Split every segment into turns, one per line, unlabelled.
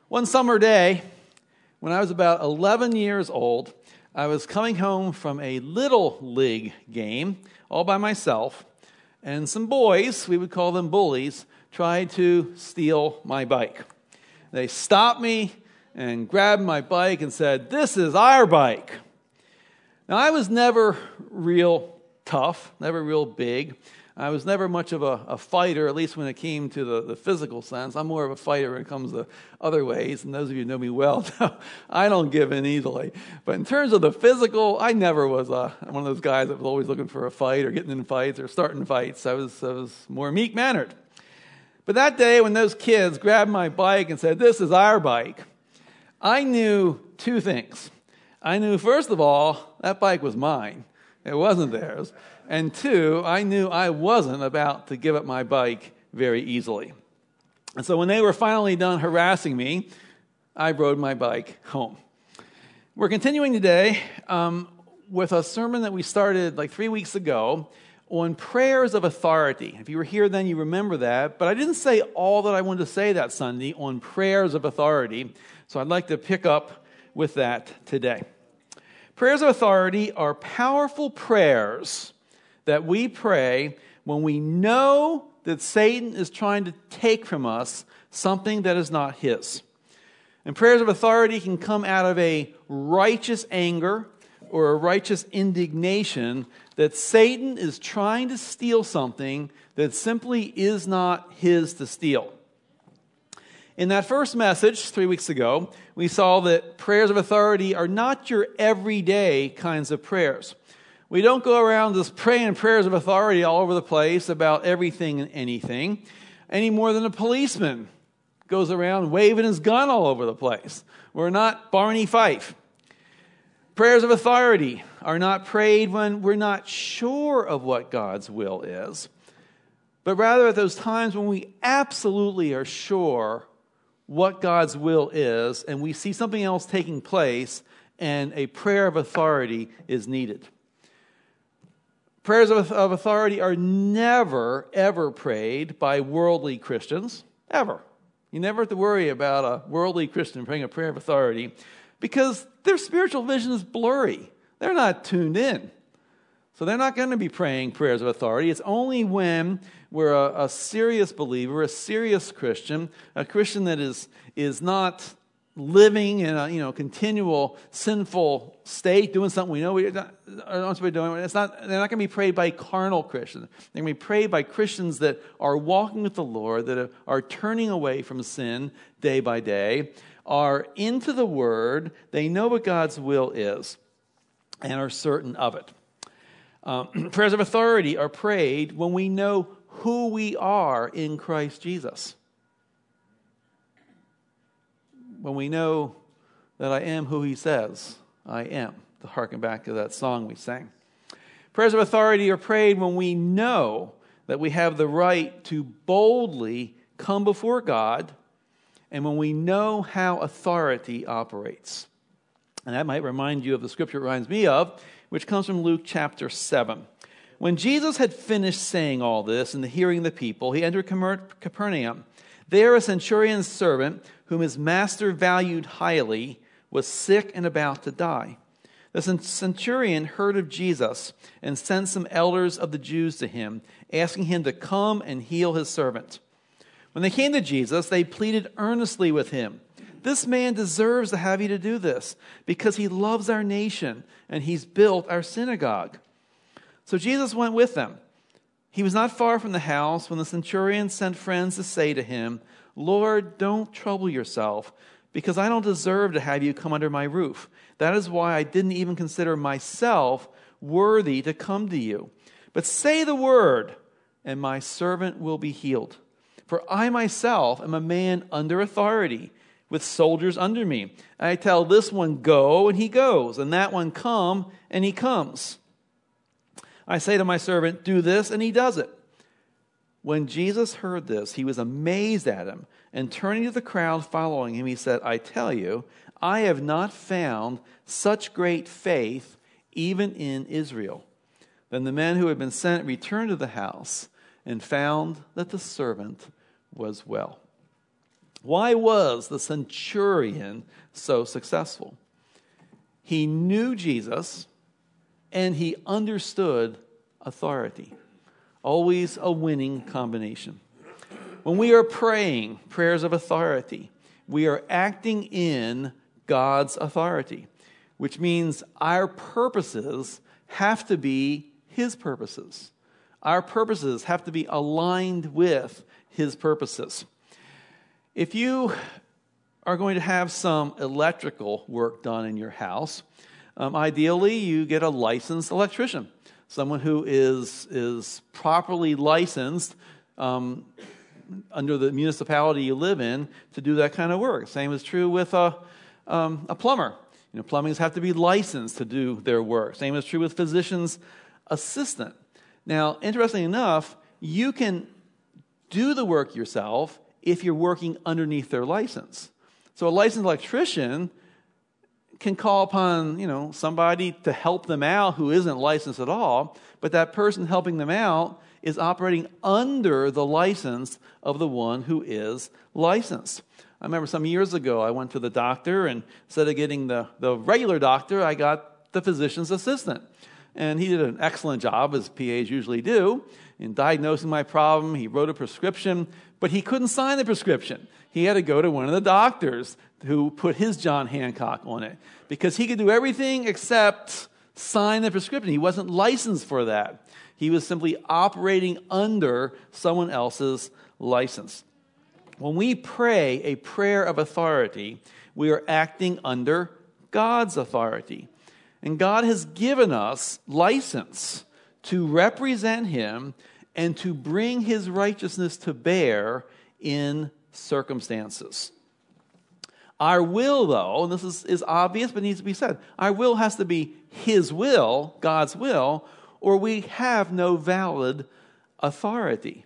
One summer day, when I was about 11 years old, I was coming home from a little league game all by myself, and some boys, we would call them bullies, tried to steal my bike. They stopped me and grabbed my bike and said, "This is our bike." Now, I was never real tough, never real big. I was never much of a fighter, at least when it came to the physical sense. I'm more of a fighter when it comes to other ways, and those of you who know me well know I don't give in easily. But in terms of the physical, I never was one of those guys that was always looking for a fight or getting in fights or starting fights. I was more meek-mannered. But that day when those kids grabbed my bike and said, "This is our bike," I knew two things. I knew, first of all, that bike was mine. It wasn't theirs. And two, I knew I wasn't about to give up my bike very easily. And so when they were finally done harassing me, I rode my bike home. We're continuing today with a sermon that we started like 3 weeks ago on prayers of authority. If you were here then, you remember that. But I didn't say all that I wanted to say that Sunday on prayers of authority. So I'd like to pick up with that today. Prayers of authority are powerful prayers that we pray when we know that Satan is trying to take from us something that is not his. And prayers of authority can come out of a righteous anger or a righteous indignation that Satan is trying to steal something that simply is not his to steal. In that first message 3 weeks ago, we saw that prayers of authority are not your everyday kinds of prayers. We don't go around just praying prayers of authority all over the place about everything and anything, any more than a policeman goes around waving his gun all over the place. We're not Barney Fife. Prayers of authority are not prayed when we're not sure of what God's will is, but rather at those times when we absolutely are sure what God's will is, and we see something else taking place, and a prayer of authority is needed. Prayers of authority are never, ever prayed by worldly Christians, ever. You never have to worry about a worldly Christian praying a prayer of authority because their spiritual vision is blurry. They're not tuned in. So they're not going to be praying prayers of authority. It's only when we're a serious believer, a serious Christian, a Christian that is not living in a continual sinful state, doing something we know we're not supposed to be doing. They're not going to be prayed by carnal Christians. They're going to be prayed by Christians that are walking with the Lord, that are turning away from sin day by day, are into the Word, they know what God's will is, and are certain of it. Prayers of authority are prayed when we know who we are in Christ Jesus. When we know that I am who he says I am, to harken back to that song we sang. Prayers of authority are prayed when we know that we have the right to boldly come before God, and when we know how authority operates. And that might remind you of the scripture it reminds me of, which comes from Luke chapter 7. When Jesus had finished saying all this in the hearing of the people, he entered Capernaum. There a centurion's servant, whom his master valued highly, was sick and about to die. The centurion heard of Jesus and sent some elders of the Jews to him, asking him to come and heal his servant. When they came to Jesus, they pleaded earnestly with him, "This man deserves to have you to do this, because he loves our nation and he's built our synagogue." So Jesus went with them. He was not far from the house when the centurion sent friends to say to him, "Lord, don't trouble yourself, because I don't deserve to have you come under my roof. That is why I didn't even consider myself worthy to come to you. But say the word, and my servant will be healed. For I myself am a man under authority, with soldiers under me. I tell this one, go, and he goes, and that one, come, and he comes. I say to my servant, do this, and he does it." When Jesus heard this, he was amazed at him, and turning to the crowd following him, he said, "I tell you, I have not found such great faith even in Israel." Then the men who had been sent returned to the house and found that the servant was well. Why was the centurion so successful? He knew Jesus and he understood authority. Always a winning combination. When we are praying prayers of authority, we are acting in God's authority, which means our purposes have to be His purposes. Our purposes have to be aligned with His purposes. If you are going to have some electrical work done in your house, ideally you get a licensed electrician, someone who is properly licensed under the municipality you live in to do that kind of work. Same is true with a plumber. Plumbers have to be licensed to do their work. Same is true with physician's assistant. Now, interestingly enough, you can do the work yourself if you're working underneath their license. So a licensed electrician can call upon, somebody to help them out who isn't licensed at all, but that person helping them out is operating under the license of the one who is licensed. I remember some years ago, I went to the doctor, and instead of getting the regular doctor, I got the physician's assistant. And he did an excellent job, as PAs usually do, in diagnosing my problem. He wrote a prescription, but he couldn't sign the prescription. He had to go to one of the doctors who put his John Hancock on it, because he could do everything except sign the prescription. He wasn't licensed for that. He was simply operating under someone else's license. When we pray a prayer of authority, we are acting under God's authority. And God has given us license to represent Him and to bring His righteousness to bear in circumstances. Our will, though, and this is obvious but needs to be said, our will has to be His will, God's will, or we have no valid authority.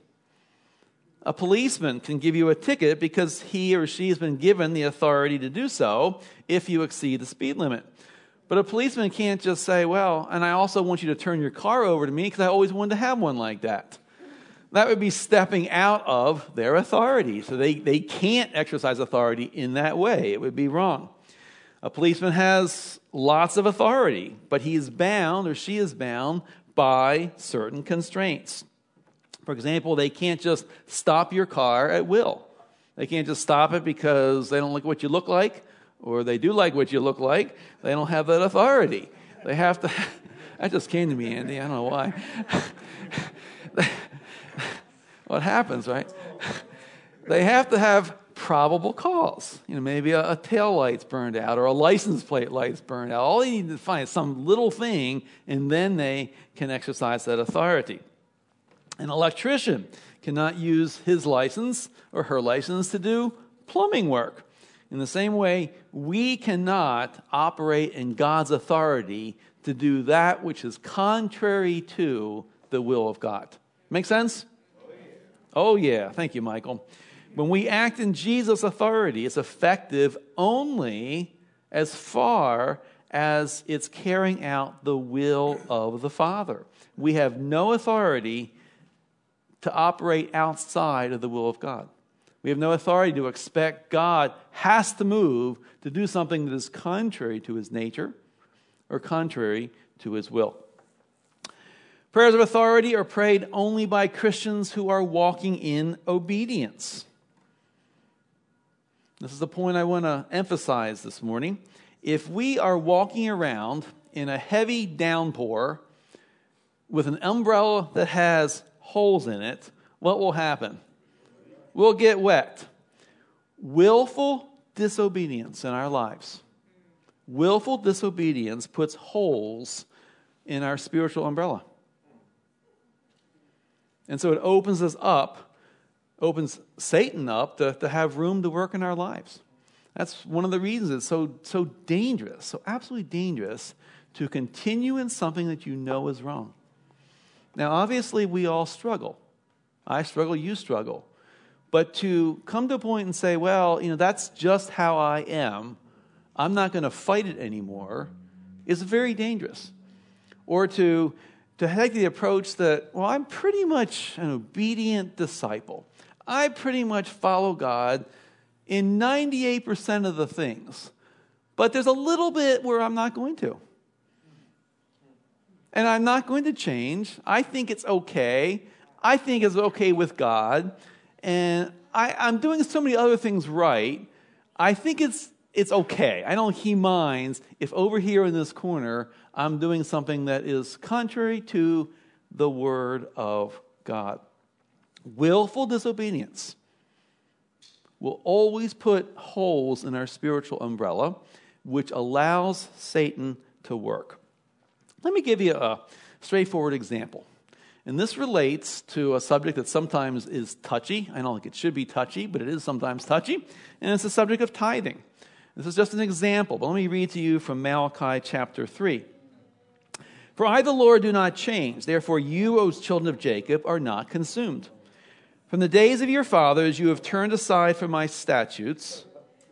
A policeman can give you a ticket because he or she has been given the authority to do so if you exceed the speed limit. But a policeman can't just say, well, and I also want you to turn your car over to me because I always wanted to have one like that. That would be stepping out of their authority. So they can't exercise authority in that way. It would be wrong. A policeman has lots of authority, but he is bound or she is bound by certain constraints. For example, they can't just stop your car at will. They can't just stop it because they don't like what you look like, or they do like what you look like. They don't have that authority. They have to... That just came to me, Andy. I don't know why. What happens, right? They have to have probable cause. Maybe a tail light's burned out or a license plate light's burned out. All they need to find is some little thing, and then they can exercise that authority. An electrician cannot use his license or her license to do plumbing work. In the same way, we cannot operate in God's authority to do that which is contrary to the will of God. Make sense? Oh yeah. Thank you, Michael. When we act in Jesus' authority, it's effective only as far as it's carrying out the will of the Father. We have no authority to operate outside of the will of God. We have no authority to expect God has to move to do something that is contrary to His nature or contrary to His will. Prayers of authority are prayed only by Christians who are walking in obedience. This is the point I want to emphasize this morning. If we are walking around in a heavy downpour with an umbrella that has holes in it, what will happen? We'll get wet. Willful disobedience in our lives. Willful disobedience puts holes in our spiritual umbrella. And so it opens Satan up to have room to work in our lives. That's one of the reasons it's so dangerous, so absolutely dangerous to continue in something that you know is wrong. Now, obviously, we all struggle. I struggle, you struggle. But to come to a point and say, well, that's just how I am, I'm not going to fight it anymore, is very dangerous. Or to take the approach that, well, I'm pretty much an obedient disciple. I pretty much follow God in 98% of the things. But there's a little bit where I'm not going to. And I'm not going to change. I think it's okay. I think it's okay with God. And I'm doing so many other things right. I think it's okay. I know he minds if over here in this corner I'm doing something that is contrary to the Word of God. Willful disobedience will always put holes in our spiritual umbrella, which allows Satan to work. Let me give you a straightforward example. And this relates to a subject that sometimes is touchy. I don't think it should be touchy, but it is sometimes touchy. And it's the subject of tithing. This is just an example, but let me read to you from Malachi chapter 3. For I, the Lord, do not change. Therefore you, O children of Jacob, are not consumed. From the days of your fathers you have turned aside from my statutes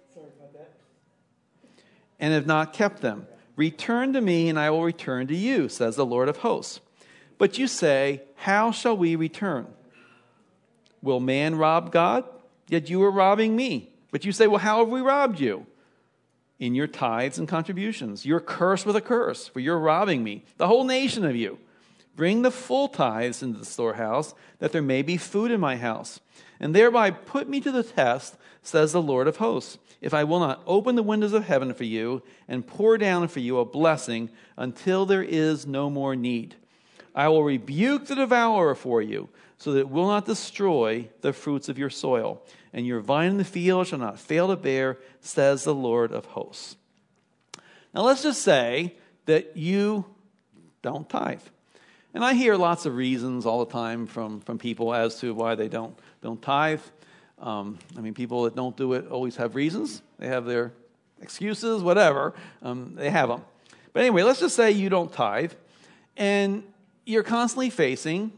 and have not kept them. Return to me, and I will return to you, says the Lord of hosts. But you say, how shall we return? Will man rob God? Yet you are robbing me. But you say, well, how have we robbed you? In your tithes and contributions. You're cursed with a curse, for you're robbing me, the whole nation of you. Bring the full tithes into the storehouse, that there may be food in my house. And thereby put me to the test, says the Lord of hosts, if I will not open the windows of heaven for you and pour down for you a blessing until there is no more need. I will rebuke the devourer for you, so that it will not destroy the fruits of your soil. And your vine in the field shall not fail to bear, says the Lord of hosts. Now let's just say that you don't tithe. And I hear lots of reasons all the time from people as to why they don't tithe. People that don't do it always have reasons. They have their excuses, whatever. They have them. But anyway, let's just say you don't tithe, and you're constantly facing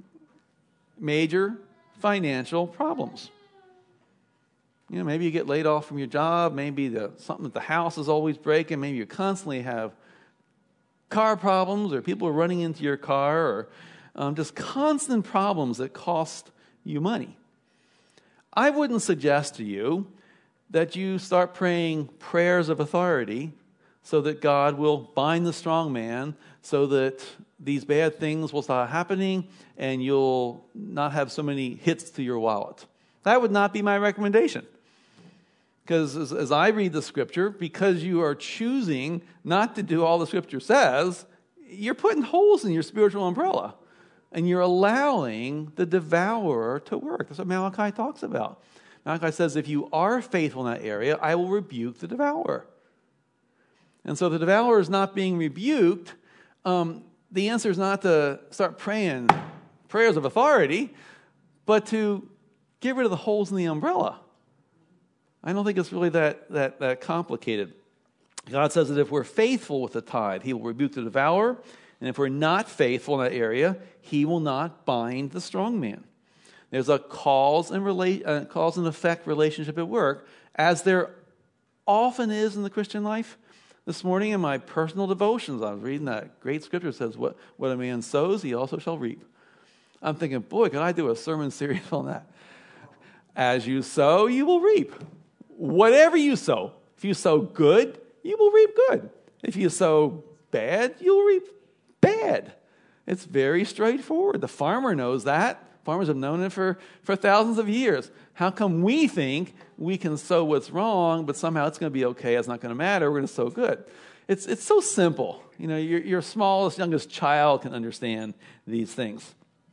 major financial problems. You know, maybe you get laid off from your job. Maybe something at the house is always breaking. Maybe you constantly have car problems, or people are running into your car, or just constant problems that cost you money. I wouldn't suggest to you that you start praying prayers of authority so that God will bind the strong man so that these bad things will start happening and you'll not have so many hits to your wallet. That would not be my recommendation. Because as I read the Scripture, because you are choosing not to do all the Scripture says, you're putting holes in your spiritual umbrella. And you're allowing the devourer to work. That's what Malachi talks about. Malachi says, if you are faithful in that area, I will rebuke the devourer. And so the devourer is not being rebuked. The answer is not to start praying prayers of authority, but to get rid of the holes in the umbrella. I don't think it's really that complicated. God says that if we're faithful with the tithe, he will rebuke the devourer. And if we're not faithful in that area, he will not bind the strong man. There's a cause and effect relationship at work, as there often is in the Christian life. This morning in my personal devotions, I was reading that great scripture that says, what a man sows, he also shall reap. I'm thinking, boy, could I do a sermon series on that? As you sow, you will reap. Whatever you sow. If you sow good, you will reap good. If you sow bad, you'll reap bad. It's very straightforward. The farmer knows that. Farmers have known it for thousands of years. How come we think we can sow what's wrong, but somehow it's going to be okay, it's not going to matter, we're going to sow good? It's so simple. You know, your smallest, youngest child can understand these things.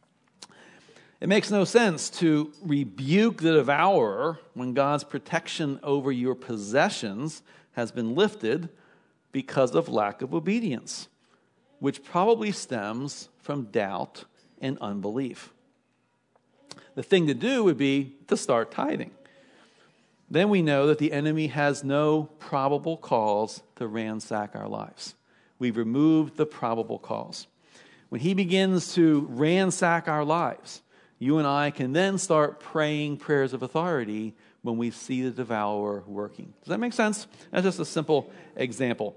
It makes no sense to rebuke the devourer when God's protection over your possessions has been lifted because of lack of obedience, which probably stems from doubt and unbelief. The thing to do would be to start tithing. Then we know that the enemy has no probable cause to ransack our lives. We've removed the probable cause. When he begins to ransack our lives, you and I can then start praying prayers of authority when we see the devourer working. Does that make sense? That's just a simple example.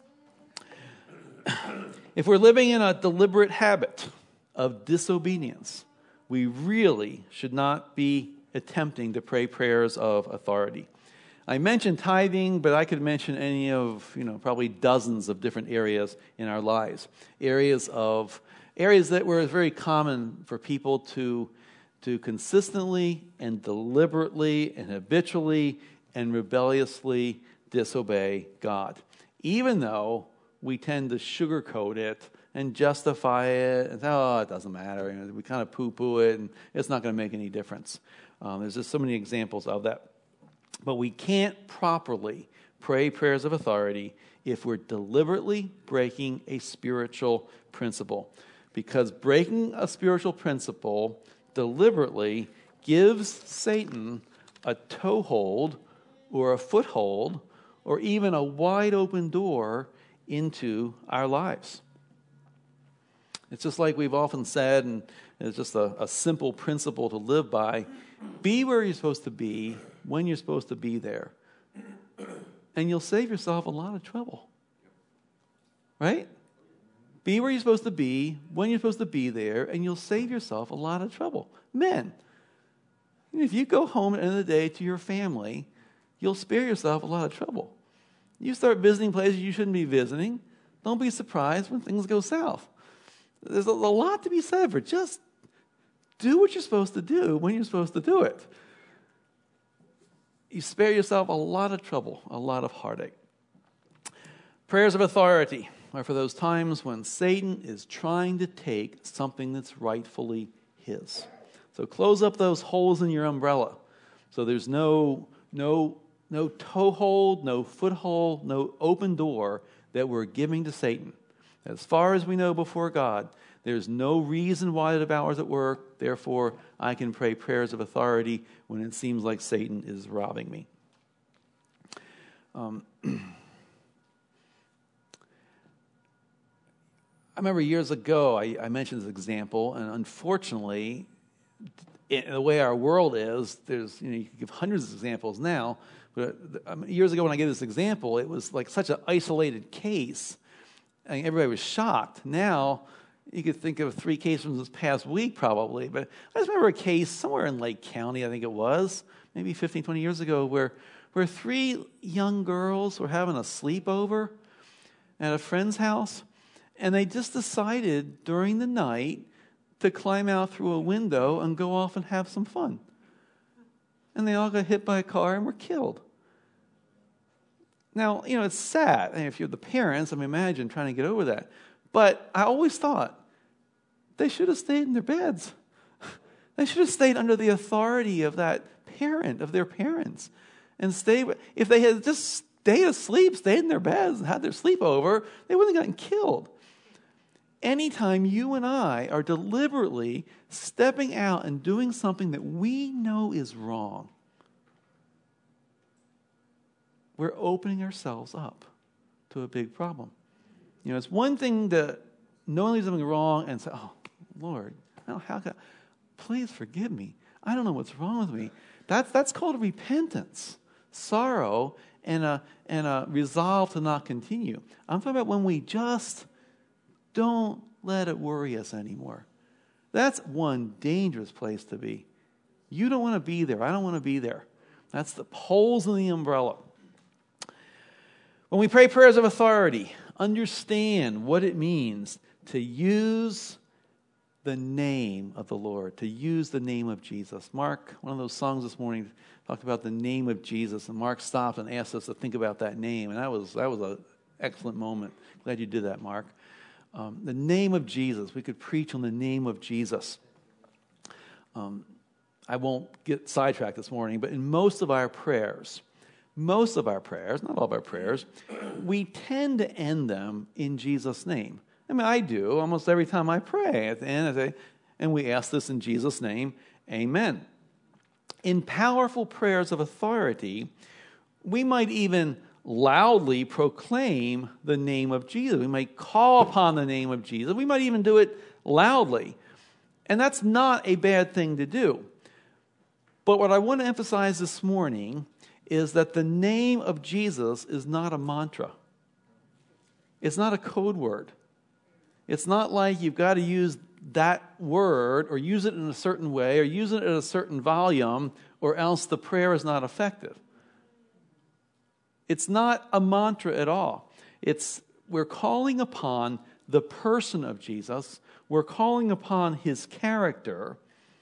If we're living in a deliberate habit of disobedience, we really should not be attempting to pray prayers of authority. I mentioned tithing, but I could mention any of, probably dozens of different areas in our lives. Areas that were very common for people to consistently and deliberately and habitually and rebelliously disobey God. Even though we tend to sugarcoat it and justify it and say, oh, it doesn't matter. We kind of poo-poo it and it's not going to make any difference. There's just so many examples of that. But we can't properly pray prayers of authority if we're deliberately breaking a spiritual principle. Because breaking a spiritual principle deliberately gives Satan a toehold or a foothold or even a wide open door into our lives. It's just like we've often said, and it's just a simple principle to live by. Be where you're supposed to be when you're supposed to be there. And you'll save yourself a lot of trouble. Right? Be where you're supposed to be when you're supposed to be there, and you'll save yourself a lot of trouble. Men, if you go home at the end of the day to your family, you'll spare yourself a lot of trouble. You start visiting places you shouldn't be visiting, don't be surprised when things go south. There's a lot to be said for just do what you're supposed to do when you're supposed to do it. You spare yourself a lot of trouble, a lot of heartache. Prayers of authority are for those times when Satan is trying to take something that's rightfully his. So close up those holes in your umbrella. So there's no toehold, no foothold, no open door that we're giving to Satan. As far as we know before God, there's no reason why the devourer's at work. Therefore, I can pray prayers of authority when it seems like Satan is robbing me. I remember years ago, I mentioned this example, and unfortunately, in the way our world is, there's you can give hundreds of examples now, but years ago when I gave this example, it was like such an isolated case. I mean, everybody was shocked. Now, you could think of 3 cases from this past week probably, but I just remember a case somewhere in Lake County, I think it was, maybe 15, 20 years ago, where 3 young girls were having a sleepover at a friend's house, and they just decided during the night to climb out through a window and go off and have some fun. And they all got hit by a car and were killed. Now, it's sad. And if you're the parents, imagine trying to get over that. But I always thought they should have stayed in their beds. They should have stayed under the authority of that parent, of their parents. And if they had just stayed asleep, stayed in their beds, and had their sleepover, they wouldn't have gotten killed. Anytime you and I are deliberately stepping out and doing something that we know is wrong, we're opening ourselves up to a big problem. It's one thing to knowingly do something wrong and say, oh, Lord, please forgive me. I don't know what's wrong with me. That's called repentance, sorrow, and a resolve to not continue. I'm talking about when we just don't let it worry us anymore. That's one dangerous place to be. You don't want to be there. I don't want to be there. That's the holes in the umbrella. When we pray prayers of authority, understand what it means to use the name of the Lord, to use the name of Jesus. Mark, one of those songs this morning, talked about the name of Jesus, and Mark stopped and asked us to think about that name, and that was an excellent moment. Glad you did that, Mark. The name of Jesus. We could preach on the name of Jesus. I won't get sidetracked this morning, but in most of our prayers, not all of our prayers, we tend to end them in Jesus' name. I do almost every time I pray. At the end, I say, and we ask this in Jesus' name, amen. In powerful prayers of authority, we might even loudly proclaim the name of Jesus. We might call upon the name of Jesus. We might even do it loudly. And that's not a bad thing to do. But what I want to emphasize this morning is that the name of Jesus is not a mantra. It's not a code word. It's not like you've got to use that word or use it in a certain way or use it at a certain volume, or else the prayer is not effective. It's not a mantra at all. We're calling upon the person of Jesus. We're calling upon his character,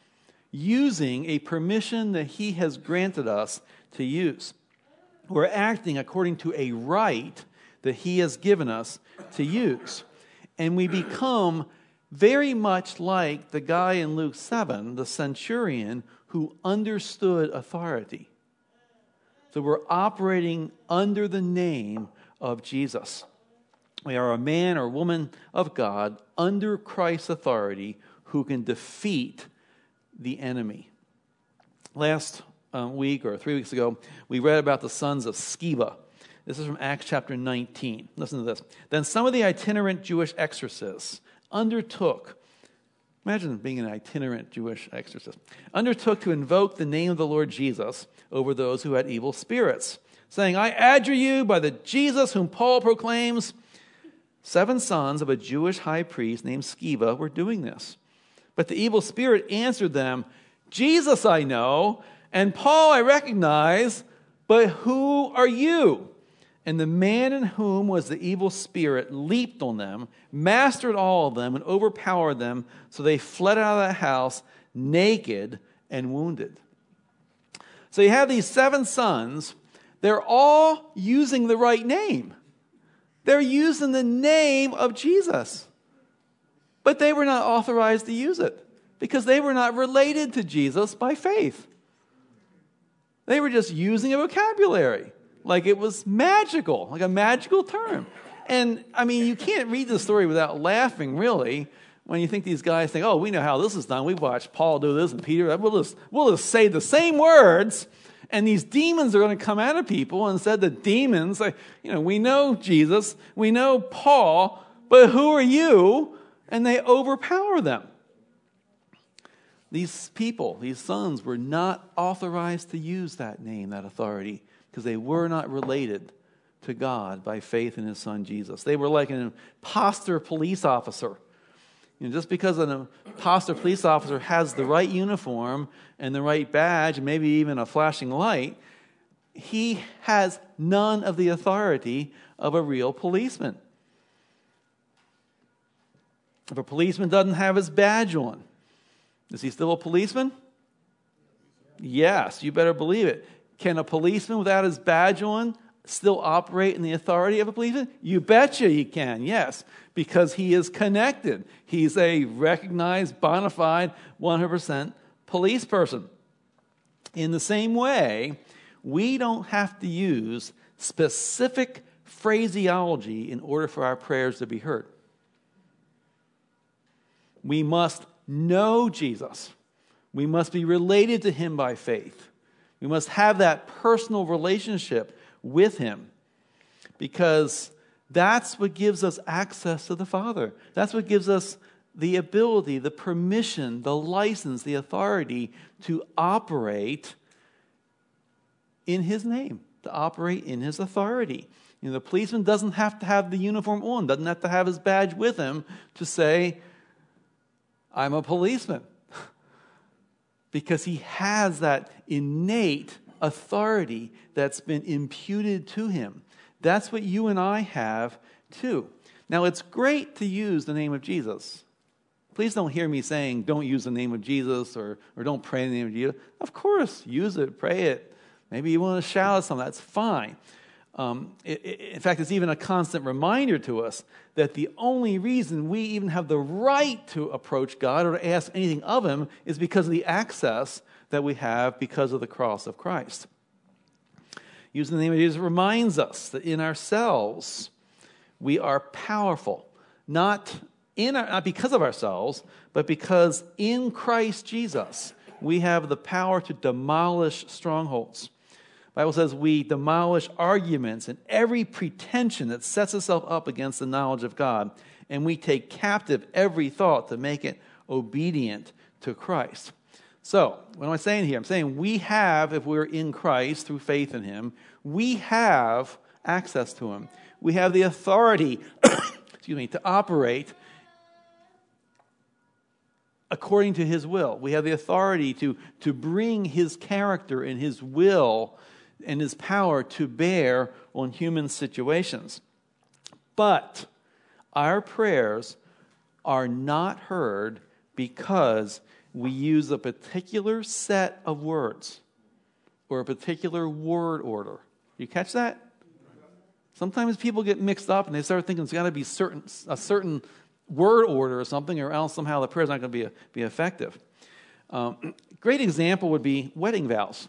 using a permission that he has granted us to use. We're acting according to a right that he has given us to use. And we become very much like the guy in Luke 7, the centurion, who understood authority. So we're operating under the name of Jesus. We are a man or woman of God under Christ's authority who can defeat the enemy. Last week or 3 weeks ago, we read about the sons of Sceva. This is from Acts chapter 19. Listen to this. Then some of the itinerant Jewish exorcists imagine being an itinerant Jewish exorcist, undertook to invoke the name of the Lord Jesus over those who had evil spirits, saying, I adjure you by the Jesus whom Paul proclaims. 7 sons of a Jewish high priest named Sceva were doing this. But the evil spirit answered them, Jesus I know, and Paul I recognize, but who are you? And the man in whom was the evil spirit leaped on them, mastered all of them, and overpowered them, so they fled out of that house naked and wounded. So you have these 7 sons. They're all using the right name. They're using the name of Jesus. But they were not authorized to use it because they were not related to Jesus by faith. They were just using a vocabulary like it was magical, like a magical term. And, I mean, you can't read the story without laughing, really, when you think these guys think, oh, we know how this is done. We've watched Paul do this and Peter. We'll just say the same words, and these demons are going to come out of people. And instead, the demons, we know Jesus, we know Paul, but who are you? And they overpower them. These people, these sons, were not authorized to use that name, that authority, because they were not related to God by faith in his son Jesus. They were like an imposter police officer. Just because an imposter police officer has the right uniform and the right badge and maybe even a flashing light, he has none of the authority of a real policeman. If a policeman doesn't have his badge on, is he still a policeman? Yes, you better believe it. Can a policeman without his badge on still operate in the authority of a policeman? You betcha he can, yes, because he is connected. He's a recognized, bona fide, 100% police person. In the same way, we don't have to use specific phraseology in order for our prayers to be heard. We must know Jesus. We must be related to him by faith. We must have that personal relationship with him, because that's what gives us access to the Father. That's what gives us the ability, the permission, the license, the authority to operate in his name, to operate in his authority. The policeman doesn't have to have the uniform on, doesn't have to have his badge with him to say, I'm a policeman. Because he has that innate authority that's been imputed to him. That's what you and I have too. Now, it's great to use the name of Jesus. Please don't hear me saying don't use the name of Jesus or don't pray in the name of Jesus. Of course, use it, pray it. Maybe you want to shout at something. That's fine. In fact, it's even a constant reminder to us that the only reason we even have the right to approach God or to ask anything of him is because of the access that we have because of the cross of Christ. Using the name of Jesus reminds us that in ourselves we are powerful, not because of ourselves, but because in Christ Jesus we have the power to demolish strongholds. The Bible says we demolish arguments and every pretension that sets itself up against the knowledge of God, and we take captive every thought to make it obedient to Christ. So, what am I saying here? I'm saying we have, if we're in Christ through faith in him, we have access to him. We have the authority to operate according to his will. We have the authority to bring his character and his will and his power to bear on human situations. But our prayers are not heard because we use a particular set of words or a particular word order. You catch that? Sometimes people get mixed up and they start thinking it's got to be a certain word order or something, or else somehow the prayer's not going to be effective. Great example would be wedding vows.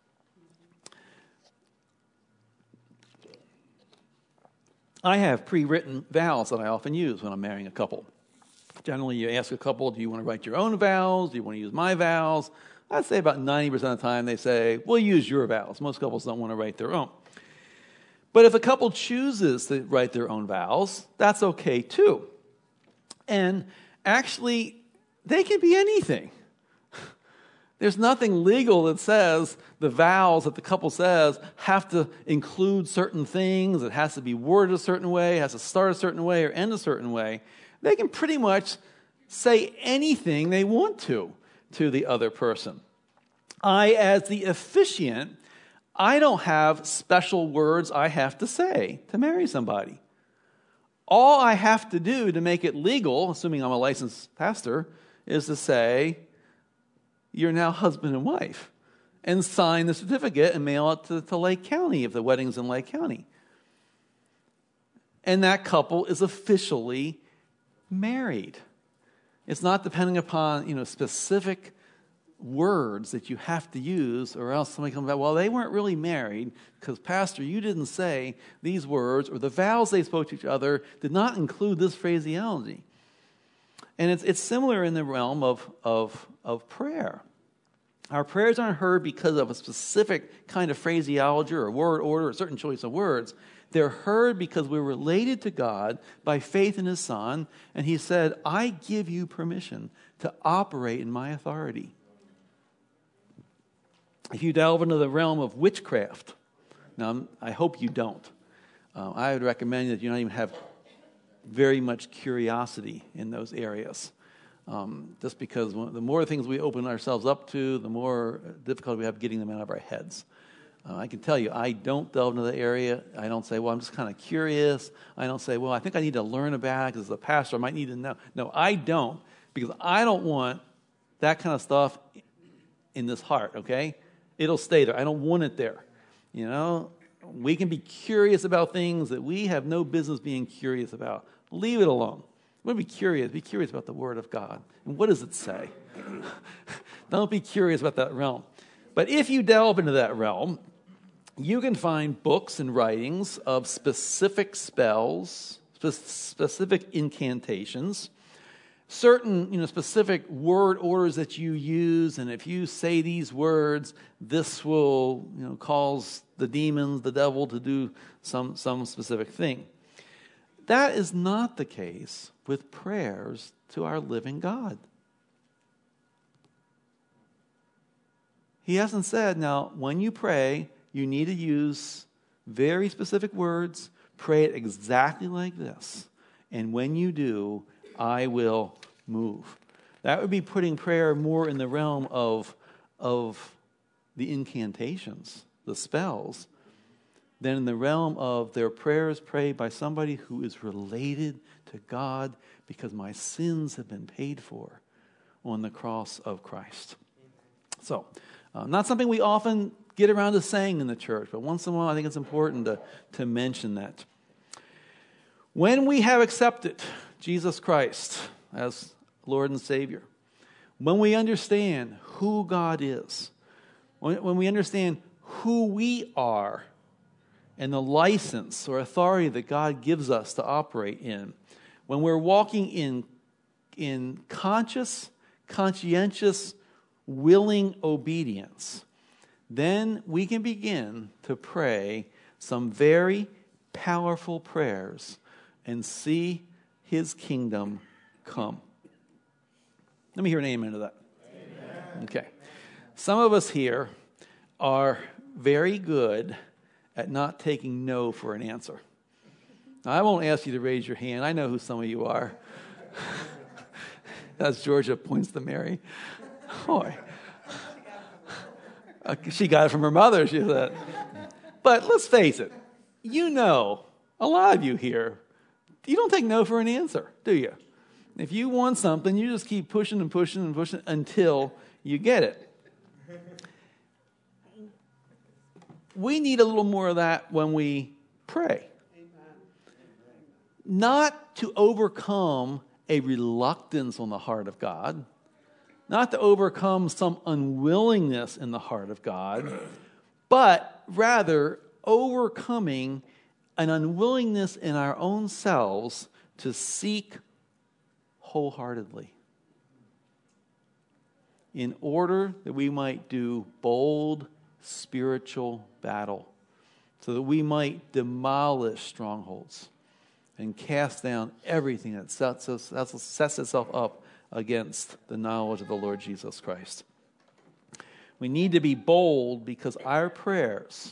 I have pre-written vows that I often use when I'm marrying a couple. Generally, you ask a couple, do you want to write your own vows? Do you want to use my vows? I'd say about 90% of the time they say, we'll use your vows. Most couples don't want to write their own. But if a couple chooses to write their own vows, that's okay too. And actually, they can be anything. There's nothing legal that says the vows that the couple says have to include certain things. It has to be worded a certain way, it has to start a certain way or end a certain way. They can pretty much say anything they want to the other person. As the officiant, I don't have special words I have to say to marry somebody. All I have to do to make it legal, assuming I'm a licensed pastor, is to say, you're now husband and wife, and sign the certificate and mail it to Lake County if the wedding's in Lake County. And that couple is officially married. It's not depending upon, specific words that you have to use, or else somebody comes back, well, they weren't really married because, Pastor, you didn't say these words, or the vows they spoke to each other did not include this phraseology. And it's similar in the realm of prayer. Our prayers aren't heard because of a specific kind of phraseology or word order or a certain choice of words. They're heard because we're related to God by faith in his Son, and he said, I give you permission to operate in my authority. If you delve into the realm of witchcraft, now I hope you don't. I would recommend that you not even have very much curiosity in those areas. Just because the more things we open ourselves up to, the more difficulty we have getting them out of our heads. I can tell you, I don't delve into the area. I don't say, well, I'm just kind of curious. I don't say, well, I think I need to learn about it because as a pastor, I might need to know. No, I don't, because I don't want that kind of stuff in this heart, okay? It'll stay there. I don't want it there. We can be curious about things that we have no business being curious about. Leave it alone. We'll be curious. Be curious about the Word of God. And what does it say? Don't be curious about that realm. But if you delve into that realm, you can find books and writings of specific spells, specific incantations, certain specific word orders that you use, and if you say these words, this will cause the demons, the devil, to do some specific thing. That is not the case with prayers to our living God. He hasn't said, now, when you pray, you need to use very specific words, pray it exactly like this, and when you do, I will move. That would be putting prayer more in the realm of the incantations, the spells, than in the realm of their prayers prayed by somebody who is related to God because my sins have been paid for on the cross of Christ. So, not something we often get around to saying in the church, but once in a while I think it's important to mention that. When we have accepted Jesus Christ as Lord and Savior, when we understand who God is, when we understand who we are, and the license or authority that God gives us to operate in, when we're walking in conscious, conscientious, willing obedience, then we can begin to pray some very powerful prayers and see his kingdom come. Let me hear an amen to that. Amen. Okay. Some of us here are very good at not taking no for an answer. Now, I won't ask you to raise your hand. I know who some of you are. As Georgia points to Mary. Boy. She got it from her mother, she said. But let's face it. You know, a lot of you here, you don't take no for an answer, do you? If you want something, you just keep pushing and pushing and pushing until you get it. We need a little more of that when we pray. Not to overcome a reluctance on the heart of God, not to overcome some unwillingness in the heart of God, but rather overcoming an unwillingness in our own selves to seek wholeheartedly, in order that we might do bold spiritual battle, so that we might demolish strongholds and cast down everything that sets itself up against the knowledge of the Lord Jesus Christ. We need to be bold because our prayers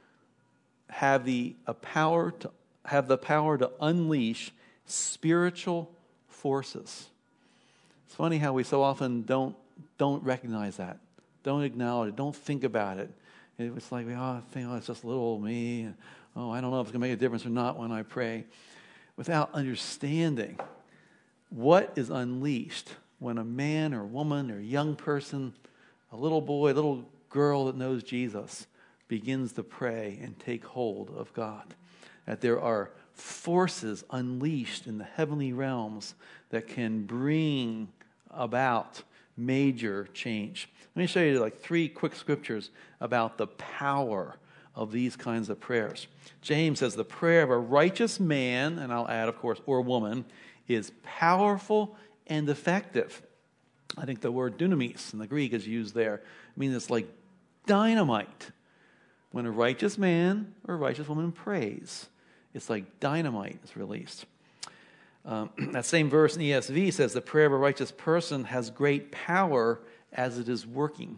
have the power to unleash spiritual forces. It's funny how we so often don't recognize that, don't acknowledge it, don't think about it. It's like I think, it's just little old me. I don't know if it's going to make a difference or not when I pray, without understanding what is unleashed when a man or woman or young person, a little boy, a little girl that knows Jesus, begins to pray and take hold of God. That there are forces unleashed in the heavenly realms that can bring about major change. Let me show you like 3 quick scriptures about the power of these kinds of prayers. James says the prayer of a righteous man, and I'll add, of course, or woman, is powerful and effective. I think the word dunamis in the Greek is used there. I mean, it's like dynamite. When a righteous man or a righteous woman prays, it's like dynamite is released. That same verse in ESV says the prayer of a righteous person has great power as it is working.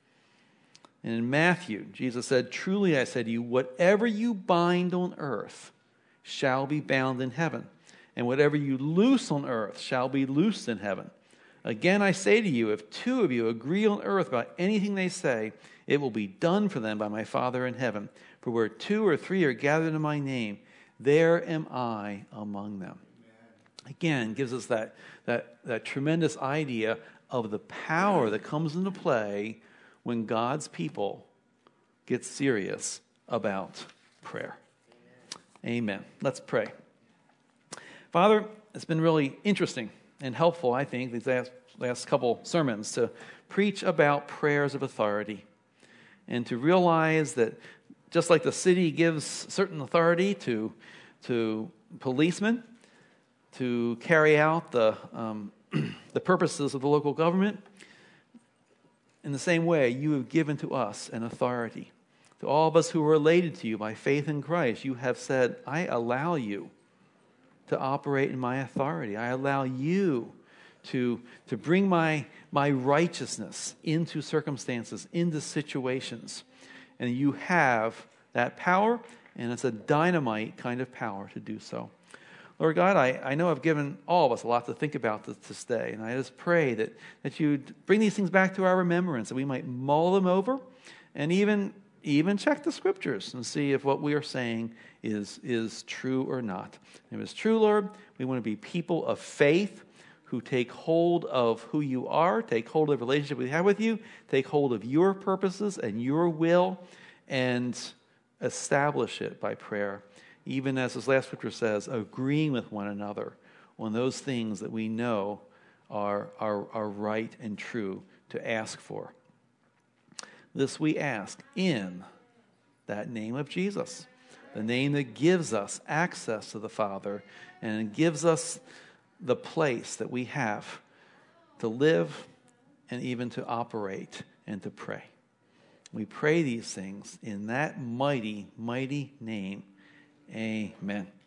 And in Matthew, Jesus said, "Truly I say to you, whatever you bind on earth shall be bound in heaven, and whatever you loose on earth shall be loosed in heaven. Again I say to you, if 2 of you agree on earth about anything they say, it will be done for them by my Father in heaven. For where 2 or 3 are gathered in my name, there am I among them." Again, gives us that tremendous idea of the power that comes into play when God's people get serious about prayer. Amen. Let's pray. Father, it's been really interesting and helpful, I think, these last couple sermons to preach about prayers of authority and to realize that just like the city gives certain authority to policemen to carry out the purposes of the local government, in the same way, you have given to us an authority. To all of us who are related to you by faith in Christ, you have said, I allow you to operate in my authority. I allow you to bring my righteousness into circumstances, into situations. And you have that power, and it's a dynamite kind of power to do so. Lord God, I know I've given all of us a lot to think about this day, and I just pray that you'd bring these things back to our remembrance, that we might mull them over and even check the scriptures and see if what we are saying is true or not. If it's true, Lord, we want to be people of faith who take hold of who you are, take hold of the relationship we have with you, take hold of your purposes and your will, and establish it by prayer. Even as this last scripture says, agreeing with one another on those things that we know are right and true to ask for. This we ask in that name of Jesus, the name that gives us access to the Father and gives us the place that we have to live and even to operate and to pray. We pray these things in that mighty, mighty name. Amen.